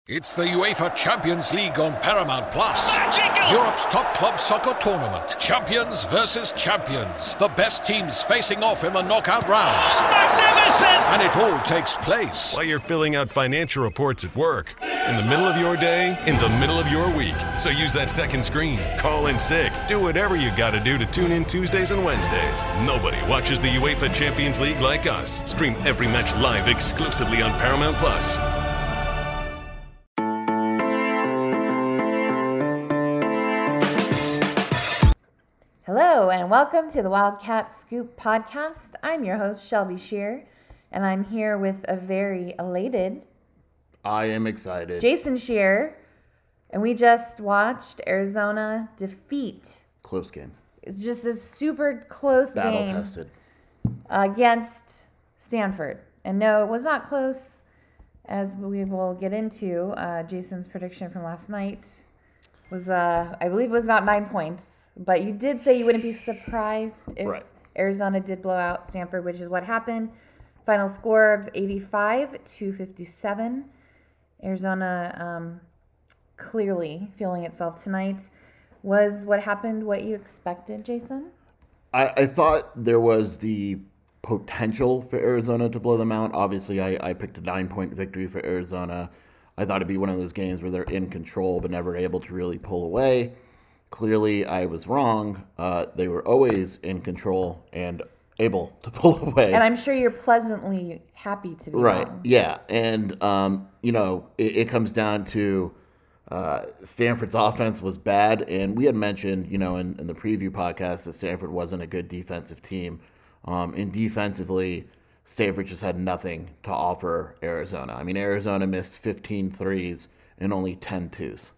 It's the UEFA Champions League on Paramount Plus. Magical! Europe's top club soccer tournament. Champions versus champions. The best teams facing off in the knockout rounds. Magnificent! And it all takes place while you're filling out financial reports at work, in the middle of your day, in the middle of your week. So use that second screen. Call in sick. Do whatever you got to do to tune in Tuesdays and Wednesdays. Nobody watches the UEFA Champions League like us. Stream every match live exclusively on Paramount Plus. Hello and welcome to the Wildcat Scoop podcast. I'm your host, Shelby Shear, and I'm here with a very elated I am excited. Jason Shear, and we just watched Arizona defeat. Close game. It's just a super close Battle game tested. Against Stanford. And no, it was not close, as we will get into. Jason's prediction from last night was, I believe it was about 9 points. But you did say you wouldn't be surprised if Arizona did blow out Stanford, which is what happened. Final score of 85-57. Arizona clearly feeling itself tonight. Was what happened what you expected, Jason? I thought there was the potential for Arizona to blow them out. Obviously, I picked a 9-point victory for Arizona. I thought it'd be one of those games where they're in control but never able to really pull away. Clearly, I was wrong. They were always in control and able to pull away. And I'm sure you're pleasantly happy to be wrong. Yeah. And, it comes down to Stanford's offense was bad. And we had mentioned, in the preview podcast that Stanford wasn't a good defensive team. And defensively, Stanford just had nothing to offer Arizona. I mean, Arizona missed 15 threes and only 10 twos.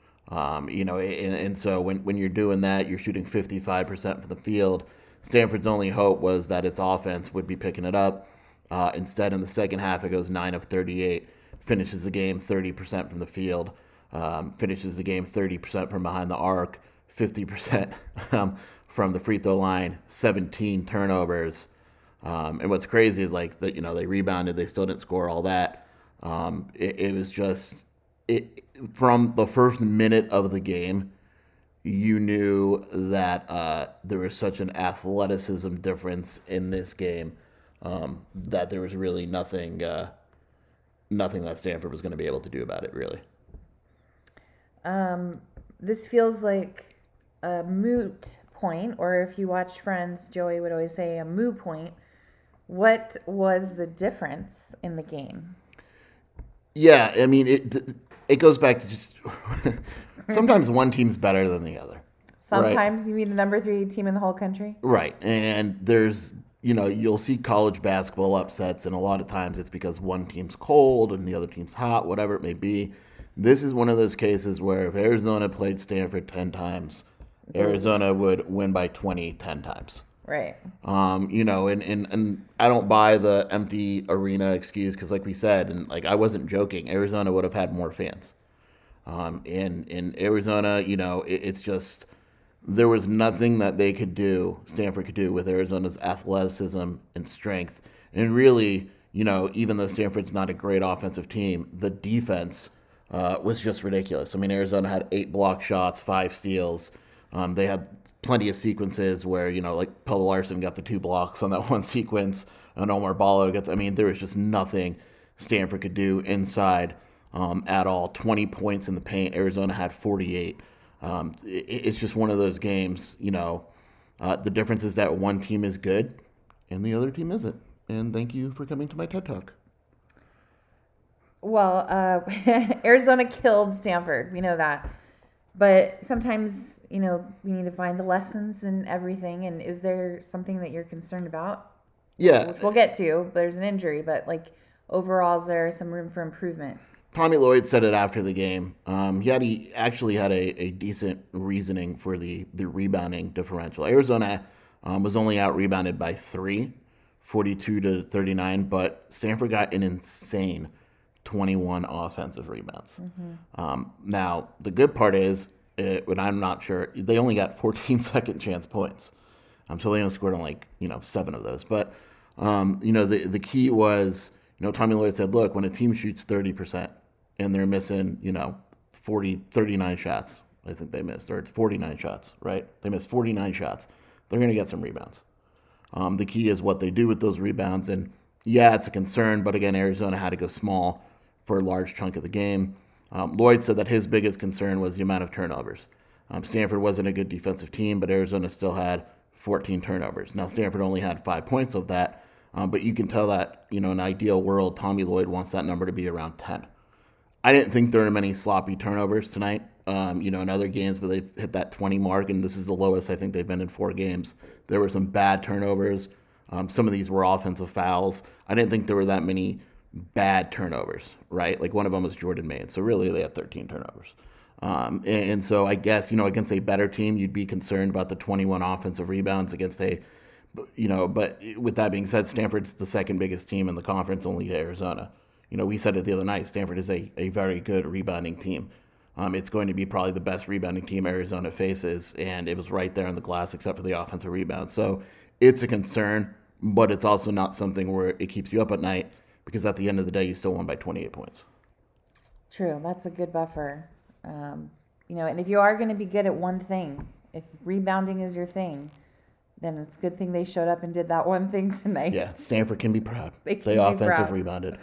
And so when you're doing that, you're shooting 55% from the field. Stanford's only hope was that its offense would be picking it up. Instead, in the second half, it goes 9 of 38, finishes the game 30% from the field, finishes the game 30% from behind the arc, 50% from the free throw line, 17 turnovers. And what's crazy is they rebounded, they still didn't score all that. It was just... from the first minute of the game, you knew that there was such an athleticism difference in this game that there was really nothing that Stanford was going to be able to do about it, really. This feels like a moot point, or if you watch Friends, Joey would always say a moo point. What was the difference in the game? Yeah, I mean, it goes back to just sometimes one team's better than the other. Sometimes right? You mean the number 3 team in the whole country? Right. And there's, you'll see college basketball upsets, and a lot of times it's because one team's cold and the other team's hot, whatever it may be. This is one of those cases where if Arizona played Stanford 10 times, Arizona would win by 20 10 times. Right. And I don't buy the empty arena excuse because, like we said, and I wasn't joking, Arizona would have had more fans. In Arizona, it's just there was nothing that they could do, Stanford could do with Arizona's athleticism and strength. And really, even though Stanford's not a great offensive team, the defense was just ridiculous. I mean, Arizona had 8 block shots, 5 steals. They had plenty of sequences where, Pelle Larsson got the 2 blocks on that one sequence, and Omar Ballo there was just nothing Stanford could do inside at all. 20 points in the paint. Arizona had 48. It's just one of those games, the difference is that one team is good and the other team isn't. And thank you for coming to my TED Talk. Well, Arizona killed Stanford. We know that. But sometimes, we need to find the lessons in everything. And is there something that you're concerned about? Yeah. Which we'll get to. There's an injury. But, overall, is there some room for improvement? Tommy Lloyd said it after the game. He actually had a decent reasoning for the rebounding differential. Arizona was only out-rebounded by 3, 42-39. But Stanford got an insane 21 offensive rebounds. Mm-hmm. Now, the good part is, when I'm not sure, they only got 14 second chance points. So they only scored on 7 of those. But, the key was, Tommy Lloyd said, look, when a team shoots 30%, and they're missing, 39 shots. I think they missed, or it's 49 shots, right? They missed 49 shots. They're going to get some rebounds. The key is what they do with those rebounds, and yeah, it's a concern, but again, Arizona had to go small for a large chunk of the game. Lloyd said that his biggest concern was the amount of turnovers. Stanford wasn't a good defensive team, but Arizona still had 14 turnovers. Now, Stanford only had 5 points of that, but you can tell that, in an ideal world, Tommy Lloyd wants that number to be around 10. I didn't think there were many sloppy turnovers tonight. In other games where they've hit that 20 mark, and this is the lowest I think they've been in 4 games, there were some bad turnovers. Some of these were offensive fouls. I didn't think there were that many bad turnovers, right? Like one of them was Jordan Maine. So really they had 13 turnovers. And so I guess, against a better team, you'd be concerned about the 21 offensive rebounds against but with that being said, Stanford's the second biggest team in the conference, only to Arizona. We said it the other night, Stanford is a very good rebounding team. It's going to be probably the best rebounding team Arizona faces, and it was right there on the glass except for the offensive rebound. So it's a concern, but it's also not something where it keeps you up at night, because at the end of the day, you still won by 28 points. True. That's a good buffer. And if you are going to be good at one thing, if rebounding is your thing, then it's a good thing they showed up and did that one thing tonight. Yeah, Stanford can be proud. They be offensive proud. rebounded.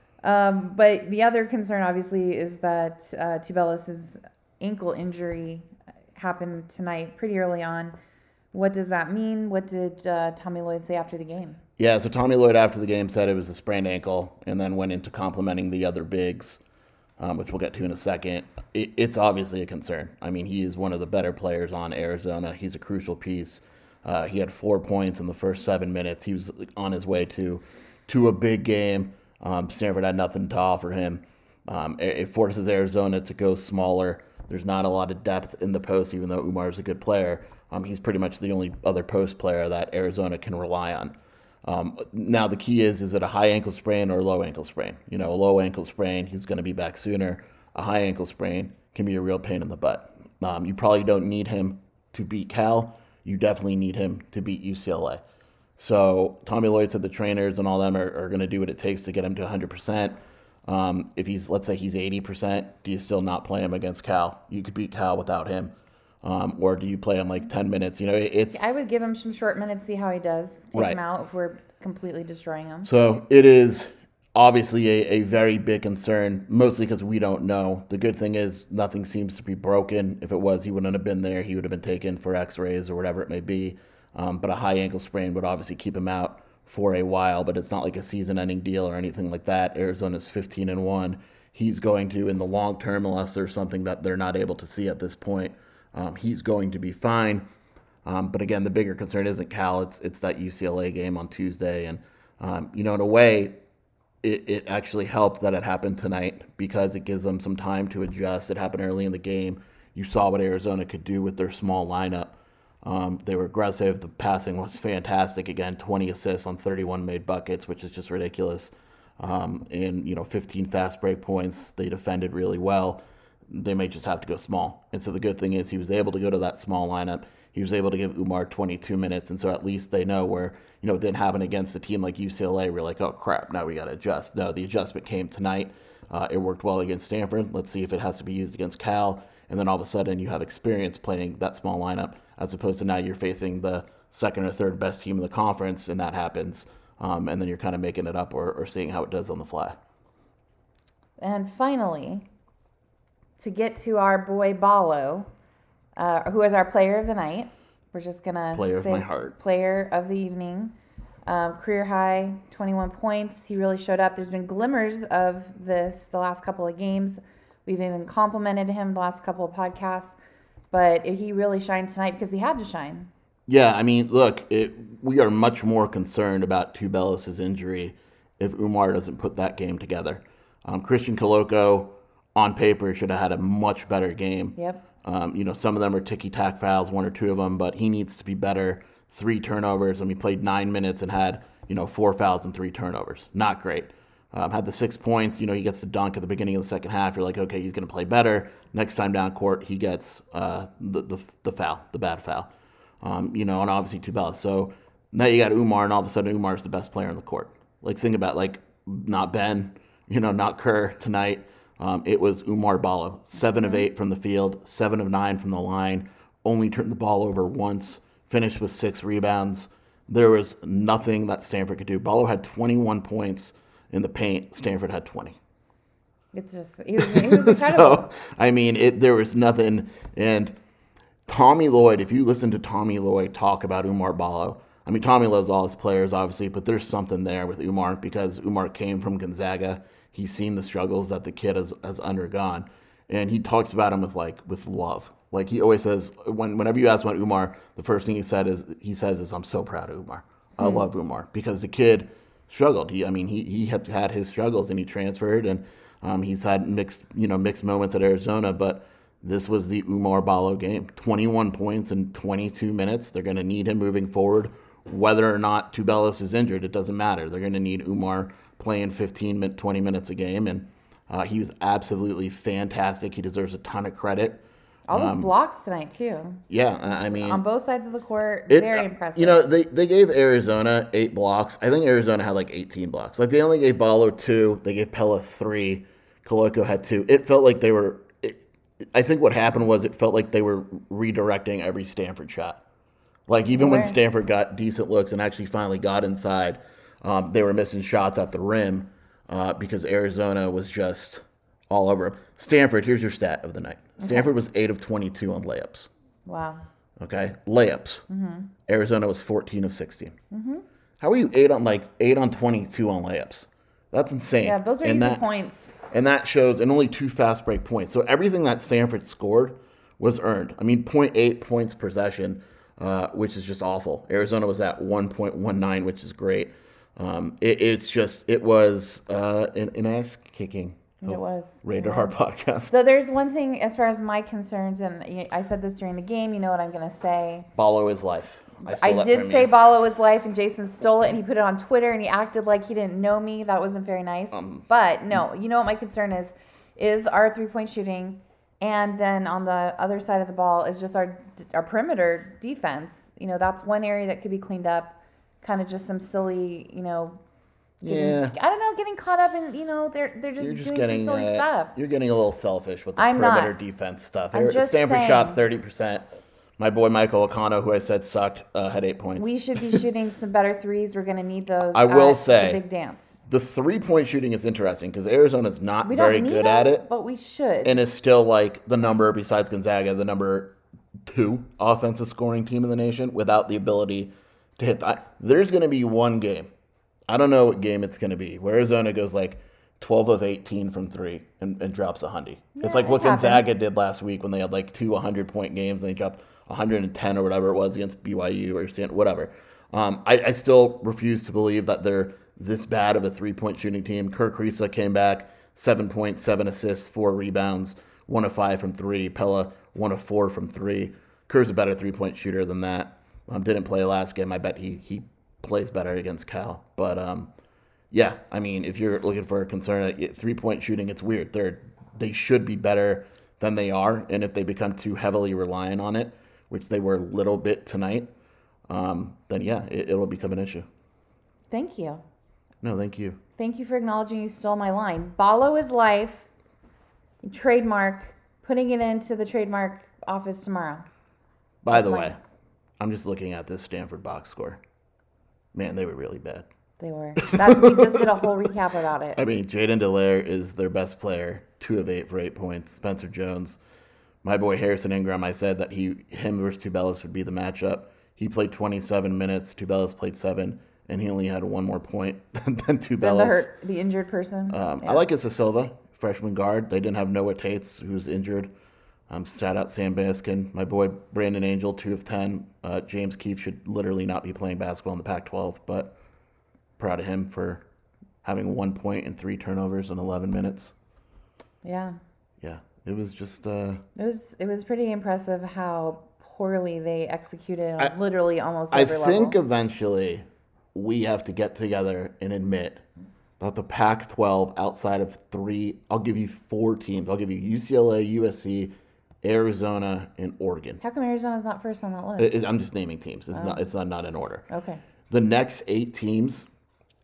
But the other concern, obviously, is that Tubelis' ankle injury happened tonight pretty early on. What does that mean? What did Tommy Lloyd say after the game? Yeah, so Tommy Lloyd after the game said it was a sprained ankle, and then went into complimenting the other bigs, which we'll get to in a second. It's obviously a concern. I mean, he is one of the better players on Arizona. He's a crucial piece. He had 4 points in the first 7 minutes. He was on his way to a big game. Stanford had nothing to offer him. It forces Arizona to go smaller. There's not a lot of depth in the post, even though Umar is a good player. He's pretty much the only other post player that Arizona can rely on. Now, the key is it a high ankle sprain or a low ankle sprain? A low ankle sprain, he's going to be back sooner. A high ankle sprain can be a real pain in the butt. You probably don't need him to beat Cal. You definitely need him to beat UCLA. So Tommy Lloyd said the trainers and all them are going to do what it takes to get him to 100%. If let's say he's 80%, do you still not play him against Cal? You could beat Cal without him. Or do you play him like 10 minutes? I would give him some short minutes, see how he does. Take right. him out if we're completely destroying him. So it is obviously a very big concern, mostly because we don't know. The good thing is nothing seems to be broken. If it was, he wouldn't have been there. He would have been taken for x-rays or whatever it may be. But a high ankle sprain would obviously keep him out for a while, but it's not like a season-ending deal or anything like that. Arizona's 15-1. He's going to, in the long term, unless there's something that they're not able to see at this point, he's going to be fine. But again, the bigger concern isn't Cal. It's that UCLA game on Tuesday. And, in a way, it actually helped that it happened tonight because it gives them some time to adjust. It happened early in the game. You saw what Arizona could do with their small lineup. They were aggressive. The passing was fantastic. Again, 20 assists on 31 made buckets, which is just ridiculous. And 15 fast break points. They defended really well. They may just have to go small. And so the good thing is he was able to go to that small lineup. He was able to give Umar 22 minutes. And so at least they know where, it didn't happen against a team like UCLA. We're like, oh, crap, now we got to adjust. No, the adjustment came tonight. It worked well against Stanford. Let's see if it has to be used against Cal. And then all of a sudden you have experience playing that small lineup as opposed to now you're facing the second or third best team in the conference, and that happens. And then you're kind of making it up or seeing how it does on the fly. And finally, to get to our boy Ballo, who is our player of the night. We're just going to Player of my heart. Player of the evening. Career high, 21 points. He really showed up. There's been glimmers of this the last couple of games. We've even complimented him the last couple of podcasts. But he really shined tonight because he had to shine. Yeah, I mean, look, we are much more concerned about Tubelis' injury if Umar doesn't put that game together. Christian Koloko, on paper, should have had a much better game. Yep. Some of them are ticky-tack fouls, 1 or 2 of them, but he needs to be better. 3 turnovers. He played 9 minutes and had, 4 fouls and 3 turnovers. Not great. Had the 6 points. He gets the dunk at the beginning of the second half. You're like, okay, he's going to play better. Next time down court, he gets the foul, the bad foul. And obviously Tubelis. So now you got Umar, and all of a sudden Umar's the best player on the court. Like, think about, not Ben, not Kerr tonight. it was Oumar Ballo, 7 of 8 from the field, 7 of 9 from the line, only turned the ball over once, finished with 6 rebounds. There was nothing that Stanford could do. Ballo had 21 points in the paint. Stanford had 20. It's just, he was incredible. So, I mean, there was nothing. And Tommy Lloyd, if you listen to Tommy Lloyd talk about Oumar Ballo, I mean, Tommy loves all his players, obviously, but there's something there with Oumar because Oumar came from Gonzaga. He's seen the struggles that the kid has undergone. And he talks about him with love. Like he always says, whenever you ask about Oumar, the first thing he says is, I'm so proud of Oumar. I love Oumar because the kid struggled. He had his struggles and he transferred and he's had mixed moments at Arizona, but this was the Oumar Ballo game. 21 points in 22 minutes. They're going to need him moving forward. Whether or not Tubelis is injured, it doesn't matter. They're going to need Oumar playing 20 minutes a game, and he was absolutely fantastic. He deserves a ton of credit. All those blocks tonight, too. Yeah, I mean... on both sides of the court, very impressive. They gave Arizona 8 blocks. I think Arizona had 18 blocks. They only gave Ballo 2. They gave Pella 3. Koloko had 2. It felt like they were... I think what happened was it felt like they were redirecting every Stanford shot. Even when Stanford got decent looks and actually finally got inside, they were missing shots at the rim because Arizona was just all over them. Stanford, here's your stat of the night. Stanford was 8 of 22 on layups. Wow. Okay, layups. Mm-hmm. Arizona was 14 of 16. Mm-hmm. How are you 8 on 22 on layups? That's insane. Yeah, those are easy points. And that shows, and only 2 fast break points. So everything that Stanford scored was earned. 0.8 points per possession, which is just awful. Arizona was at 1.19, which is great. It was an ass kicking. It was. Rated our podcast. So there's one thing as far as my concerns, and I said this during the game, you know what I'm going to say. Ballo is life. I did say Ballo is life, and Jason stole it, and he put it on Twitter, and he acted like he didn't know me. That wasn't very nice. But no, you know what my concern is our three-point shooting, and then on the other side of the ball is just our perimeter defense. That's one area that could be cleaned up. Kind of just some silly, getting caught up in, they're just doing some silly stuff. You're getting a little selfish with the perimeter defense stuff. Stanford shot 30%. My boy Michael O'Connor, who I said sucked, had 8 points. We should be shooting some better threes. We're going to need those. I will say, the big dance. The 3-point shooting is interesting because Arizona's not very good at it. But we should. And is still the number, besides Gonzaga, the number 2 offensive scoring team in the nation without the ability to hit that. There's going to be one game. I don't know what game it's going to be, where Arizona goes 12 of 18 from 3 and drops 100. Yeah, it's what Gonzaga did last week when they had 2 100-point games and they dropped 110 or whatever it was against BYU or whatever. I still refuse to believe that they're this bad of a 3-point shooting team. Kirk Risa came back, 7 points, 7 assists, 4 rebounds, 1 of 5 from 3. Pella, 1 of 4 from 3. Kerr's a better 3-point shooter than that. Didn't play last game. I bet he plays better against Cal. But, if you're looking for a concern, 3-point shooting, it's weird. They should be better than they are, and if they become too heavily reliant on it, which they were a little bit tonight, then it'll become an issue. Thank you. No, thank you. Thank you for acknowledging you stole my line. Ballo is life. Trademark. Putting it into the trademark office tomorrow. By the way, I'm just looking at this Stanford box score. Man, they were really bad. They were. We just did a whole recap about it. Jaden Dallaire is their best player, 2 of 8 for 8 points. Spencer Jones. My boy Harrison Ingram, I said that him versus Tubelis would be the matchup. He played 27 minutes. Tubelis played 7, and he only had 1 more point than Tubelis. The injured person. I like Issa Silva, freshman guard. They didn't have Noah Tates, who's injured. Shout out Sam Baskin. My boy Brandon Angel, 2 of 10. James Keefe should literally not be playing basketball in the Pac-12, but proud of him for having 1 point and 3 turnovers in 11 minutes. Yeah. Yeah. It was just... It was pretty impressive how poorly they executed on literally almost every level. I think eventually we have to get together and admit that the Pac-12, outside of 3... I'll give you 4 teams. I'll give you UCLA, USC, Arizona, and Oregon. How come Arizona's not first on that list? I'm just naming teams. It's not in order. Okay. The next 8 teams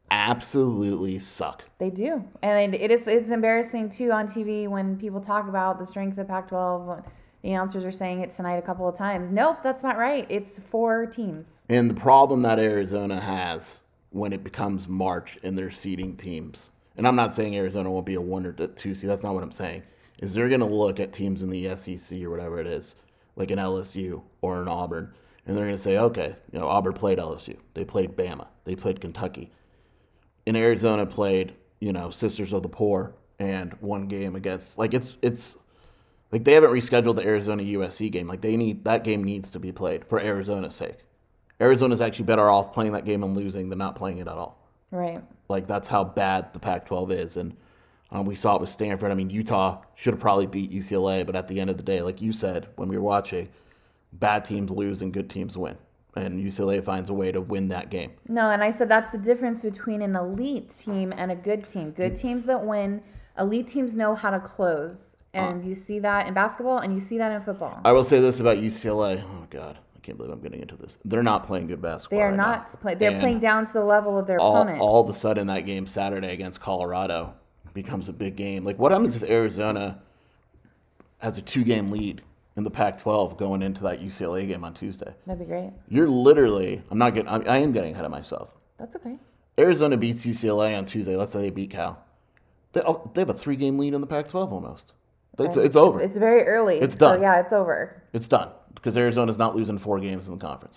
absolutely suck. They do. And it's embarrassing, too, on TV when people talk about the strength of Pac-12. The announcers are saying it tonight a couple of times. Nope, that's not right. It's 4 teams. And the problem that Arizona has when it becomes March and they're seeding teams, and I'm not saying Arizona won't be a 1 or 2 seed, that's not what I'm saying, is they're going to look at teams in the SEC or whatever it is, like an LSU or an Auburn, and they're going to say, okay, Auburn played LSU. They played Bama. They played Kentucky. And Arizona played, Sisters of the Poor and one game against, it's like they haven't rescheduled the Arizona USC game. Like that game needs to be played for Arizona's sake. Arizona's actually better off playing that game and losing than not playing it at all. Right. Like that's how bad the Pac-12 is. And we saw it with Stanford. I mean, Utah should have probably beat UCLA, but at the end of the day, like you said when we were watching, bad teams lose and good teams win. And UCLA finds a way to win that game. No, and I said that's the difference between an elite team and a good team. Good teams that win, elite teams know how to close. And you see that in basketball and you see that in football. I will say this about UCLA. Oh, God. I can't believe I'm getting into this. They're not playing good basketball. They are not playing. They're playing down to the level of their opponent. All of a sudden, that game Saturday against Colorado becomes a big game. Like, what happens if Arizona has a 2-game lead in the Pac-12 going into that UCLA game on Tuesday? That'd be great. You're literally, I am getting ahead of myself. That's okay. Arizona beats UCLA on Tuesday. Let's say they beat Cal. They have a 3-game lead in the Pac-12 almost. It's over. It's very early. It's done. So, yeah, it's over. It's done because Arizona's not losing 4 games in the conference.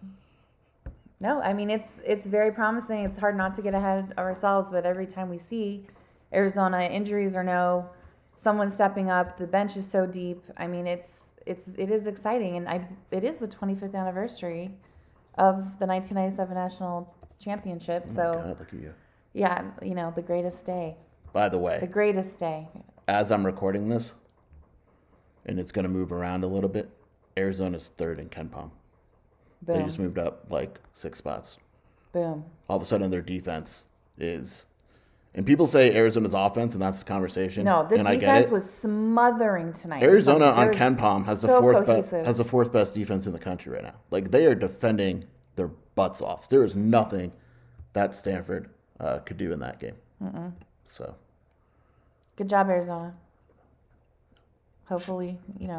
No, I mean, it's very promising. It's hard not to get ahead of ourselves, but every time we see Arizona, injuries or no, someone stepping up, the bench is so deep. I mean, it is exciting, and it is the 25th anniversary of the 1997 National Championship. So, God, look at you. Yeah, the greatest day. By the way, the greatest day. As I'm recording this, and it's going to move around a little bit, Arizona's 3rd in KenPom. Boom. They just moved up like 6 spots. Boom. All of a sudden, their defense is, and people say Arizona's offense, and that's the conversation. No, the and defense was smothering tonight. Arizona on KenPom has so the 4th best defense in the country right now. Like they are defending their butts off. There is nothing that Stanford could do in that game. So. Good job, Arizona. Hopefully,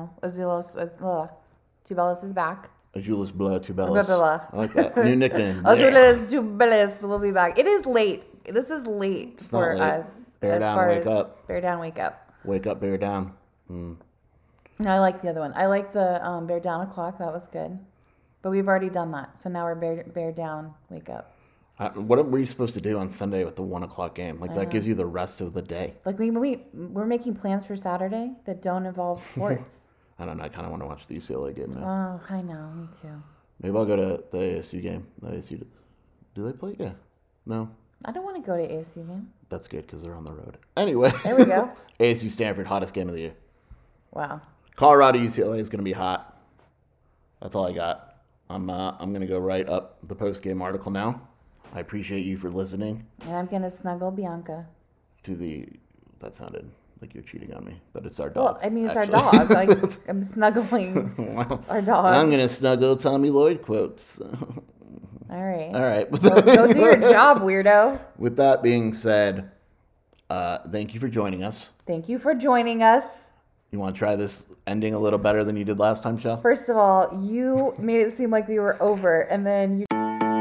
Tubelis is back. Azuolas Tubelis. I like that. New nickname. Azuolas Tubelis will be back. It is late. This is late it's for us. Bear down, wake up. Bear down, wake up. Wake up, bear down. No, I like the other one. I like the bear down o'clock. That was good. But we've already done that. So now we're bear down, wake up. What were you supposed to do on Sunday with the 1 o'clock game? Like that gives you the rest of the day. Like we're making plans for Saturday that don't involve sports. I don't know. I kind of want to watch the UCLA game now. Oh, I know. Me too. Maybe I'll go to the ASU game. Do they play? Yeah. No. I don't want to go to ASU game. That's good because they're on the road. Anyway. There we go. ASU Stanford, hottest game of the year. Wow. Colorado UCLA is going to be hot. That's all I got. I'm going to go write up the post-game article now. I appreciate you for listening. And I'm going to snuggle Bianca. That sounded like you're cheating on me, but it's our dog. Well, I mean, it's actually our dog. Like, I'm snuggling our dog. I'm going to snuggle Tommy Lloyd quotes. All right. All right. Go do your job, weirdo. With that being said, thank you for joining us. Thank you for joining us. You want to try this ending a little better than you did last time, Shel? First of all, you made it seem like we were over, and then you...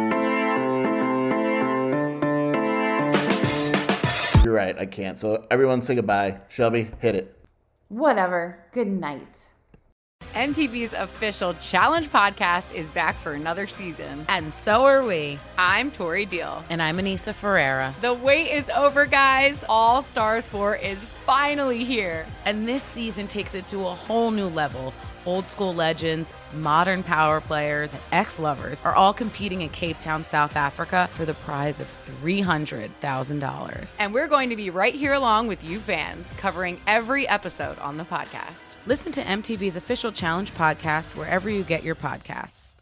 You're right, I can't. So everyone say goodbye. Shelby, hit it. Whatever. Good night. MTV's official Challenge podcast is back for another season. And so are we. I'm Tori Deal. And I'm Anissa Ferreira. The wait is over, guys. All Stars 4 is finally here. And this season takes it to a whole new level. Old school legends, modern power players, and ex-lovers are all competing in Cape Town, South Africa for the prize of $300,000. And we're going to be right here along with you fans, covering every episode on the podcast. Listen to MTV's official Challenge podcast wherever you get your podcasts.